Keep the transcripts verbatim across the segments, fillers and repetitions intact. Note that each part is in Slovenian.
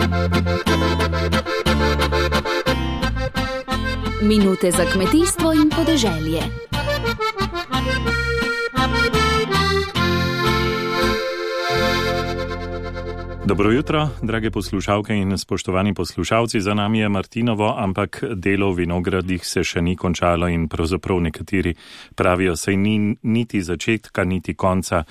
Minute za kmetijstvo in podeželje. Dobro jutro, drage poslušalke in spoštovani poslušalci. Za nami je Martinovo, ampak delo v vinogradih se še ni končalo in pravzaprav nekateri pravijo, saj ni niti začetka, niti konca.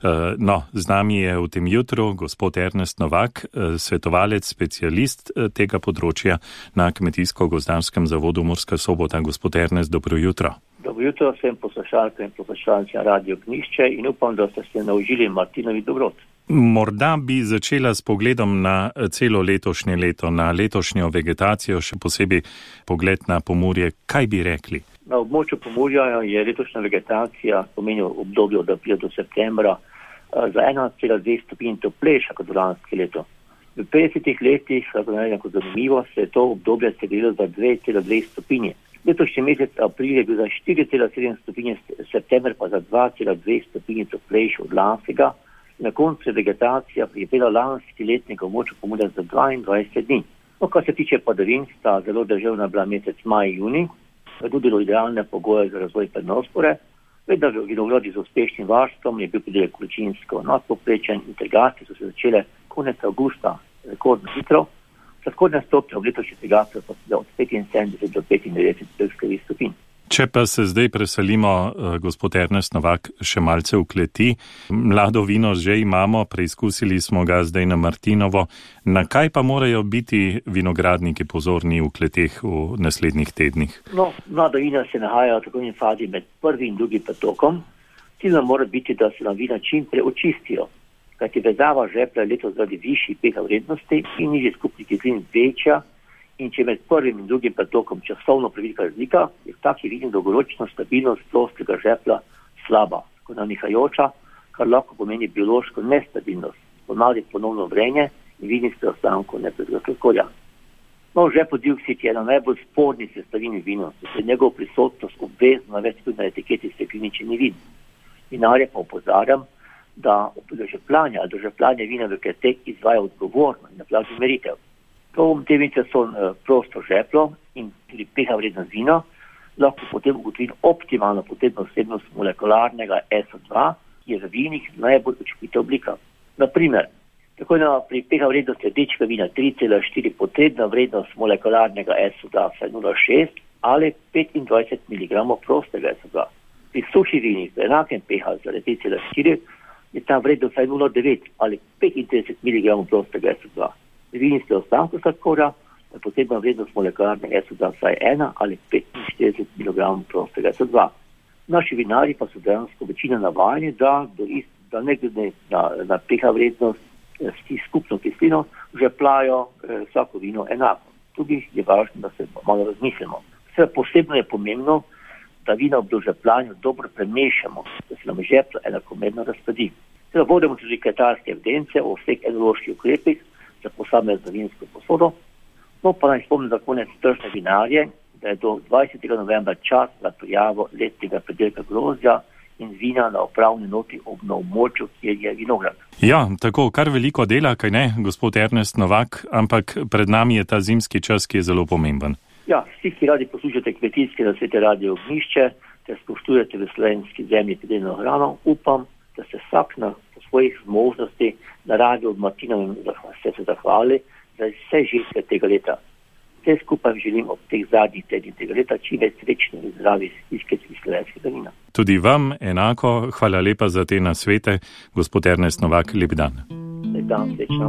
No, z nami je v tem jutru gospod Ernest Novak, svetovalec, specialist tega področja na Kmetijsko-gozdarskem zavodu Murska Sobota. Gospod Ernest, dobro jutro. Dobro jutro vsem poslušalkam in poslušalcem Radio Gnišče in upam, da ste se naužili Martinovi dobrot. Morda bi začela s pogledom na celo letošnje leto, na letošnjo vegetacijo, še posebej pogled na Pomurje. Kaj bi rekli? Na območju Pomurja je letošnja vegetacija pomeni obdobje od aprila do septembra za ena cela dve stopinji toplejša kot lansko leto. V petdesetih letih, kot zanimivo, se je to obdobje segrelo za dve cela dve stopinje. Letošnji mesec april je bil za štiri cela sedem stopinje, september pa za dva cela dve stopinje toplejši od lanskega. Na koncu je vegetacija prijepela lanski letnik v območju Pomurja za dvaindvajset dni. No, kar se tiče padavin, sta zelo deževna bila mesec maj in junij, tudi bilo idealne pogoje za razvoj prednospore, vendar v vinogradih z uspešnim varstvom je bil pridelek količinsko nadpovprečen, integracije so se začele konec avgusta rekordno hitro, sladkorne stopnje v letošnji vegetacijo pa so od petinsedemdeset do petindevetdeset stopinj. Če pa se zdaj preselimo, gospod Ernest Novak, še malce v kleti. Mlado vino že imamo, preizkusili smo ga zdaj na Martinovo. Na kaj pa morajo biti vinogradniki pozorni v kleteh v naslednjih tednih? No, mlada vina se nahajajo v tako fazi med prvim in drugim potokom. Cilj mora biti, da se nam vina čim prej očistijo, kajti vezava žepla letos zaradi višjih pH vrednosti in nižji skupni kislin večja. In če med prvim in drugim pretokom časovno prevelika razlika, je v taki vini dolgoročna stabilnost ploskega žepla slaba, tako nanihajoča, kar lahko pomeni biološko nestabilnost, ponavlja ponovno vrenje in vini s preostankom nepredega sladkorja. No, žepov dioksid je ena najbolj spornih sestavin v vinu, zato je njegov prisotnost obvezno navesti tudi na etiketi stekleničeni vin. Vinarje pa opozarjam, da žeplanje ali dožeplanje vina v kleteh izvaja odgovorno in na plaži meritev. To te vince so prosto žeplo in tudi pH vrednost vina, lahko potem ugotovim optimalno potrebno vsebnost molekularnega es o dva, ki je v vinih najbolj učinkovita oblika. Naprimer, tako je pri pH vrednosti rdečega vina tri cela štiri potrebna vrednost molekularnega es o dva vsaj nula cela šest ali petindvajset miligramov prostega es o dva. Pri suših vinih z enakem pH za tri cela štiri je ta vrednost vsaj nula cela devet ali petintrideset miligramov prostega es o dva. V vini s preostankom sladkorja je potrebna vrednost molekularnega es o dva vsaj ena ali petinštirideset miligramov prostega es o dva. Naši vinari pa so dejansko večina navajeni, da, da ne glede na, na pH vrednost s skupno kislino žeplajo eh, vsako vino enako. Tudi je važno, da se malo razmislimo. Vse posebno je pomembno, da vina ob dožepljanju dobro premešamo, da se nam žeplo enakomerno razpadi. Seveda vodimo tudi kletarske evidence o vseh enoloških ukrepih za posamezno vinsko posodo. No, pa naj spomnim za konec tržne vinarje, da je do dvajsetega novembra čas za prijavo letnega pridelka grozdja in vina na upravni noti na območju, kjer je vinograd. Ja, tako, kar veliko dela, kaj ne, gospod Ernest Novak, ampak pred nami je ta zimski čas, ki je zelo pomemben. Ja, vsi, ki radi poslušate kmetijske nasvete Radio Gnišče, ter spoštujete v slovenski zemlji pridelano hrano, upam, da se vsak na svojih zmožnosti na Radio od Martinovem ste se zahvali za vse živke tega leta. Vse skupaj želim ob teh zadnjih tednih tega leta čim več srečnih in zdravih izketskih slovenskega vina. Tudi vam enako, hvala lepa za te nasvete, gospod Ernest Novak, lep dan. Lep dan, srečno.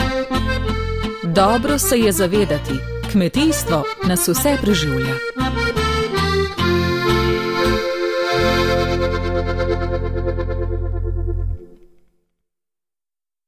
Dobro se je zavedati, kmetijstvo nas vse preživlja.